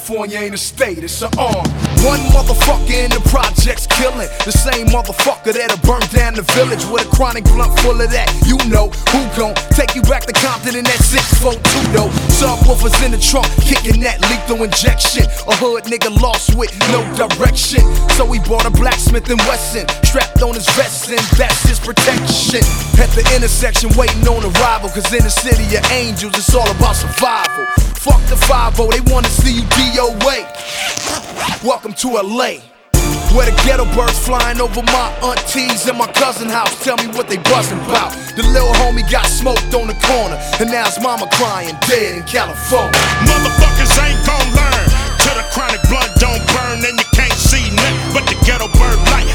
California ain't a state, it's an arm. One motherfucker in the projects killing the same motherfucker that'll burn down the village with a chronic blunt full of that. You know who gon' take you back to Compton in that 642 though. Subwoofers in the trunk, kicking that lethal injection. A hood nigga lost with no direction, so he bought a Blacksmith & Wesson, strapped on his vest, and that's his protection. At the intersection, waiting on arrival, cause in the city of angels, it's all about survival. Fuck the 5-0, they wanna see you DOA. Welcome to LA, where the ghetto birds flying over my aunties and my cousin house. Tell me what they buzzing about. The little homie got smoked on the corner, and now his mama crying dead in California. Motherfuckers ain't gon' learn till the chronic blood don't burn, and you can't see nothing but the ghetto bird light.